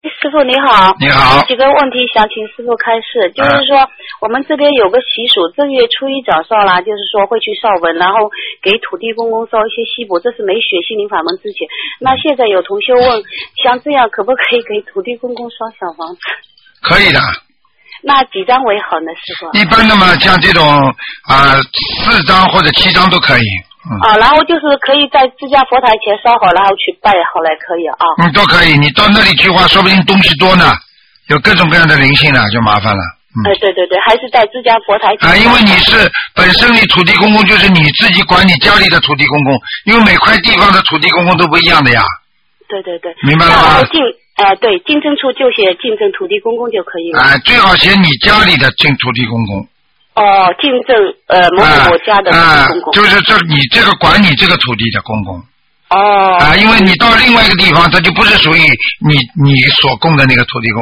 师傅你好， 你好， 有几个问题想请师傅开示，就是说我们这边有个习俗，正月初一早上啦，就是说会去烧文，然后给土地公公烧一些锡箔，这是没学心灵法门之前。那现在有同学问，像这样可不可以给土地公公烧小房子？ 可以的。 那几张为好呢，师傅？ 一般的嘛，像这种4张或者7张都可以。 然后就是可以在自家佛台前烧好，然后去拜好来可以啊。 都可以，你到那里去的话，说不定东西多呢，有各种各样的灵性呢，就麻烦了。 对，还是在自家佛台前。 因为你是本身你土地公公就是你自己管你家里的土地公公，因为每块地方的土地公公都不一样的呀。对，明白了吗？ 对，进证处就写进证土地公公就可以了。 最好写你家里的进土地公公。 进证某某家的土地公公。 就是你这个管你这个土地的公公。因为你到另外一个地方，它就不是属于你所供的那个土地公。